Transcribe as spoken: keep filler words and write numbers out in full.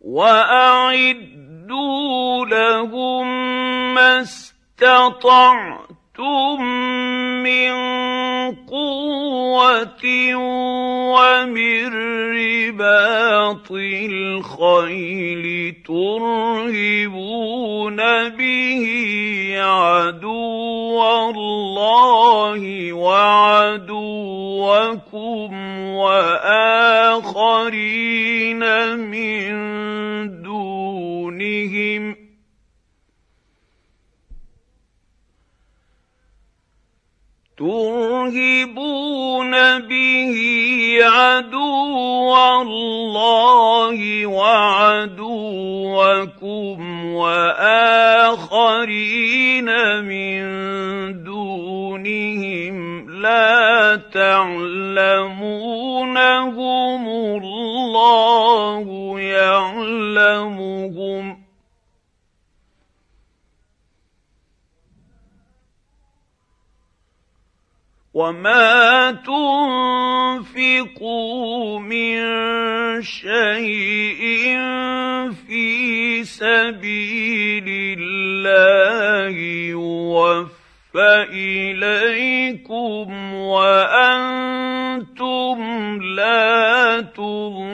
وأعدوا لهم ما استطعتم من قوة ومن رباط الخيل ترهبون به عدو الله وعدوكم وآخرين من دونهم ترهبون به عدو الله وعدوكم وآخرين من دونهم لا تعلمونهم الله يعلمهم وما تنفقوا من شيء في سبيل الله يوفى إليكم وأنتم لا تظلمون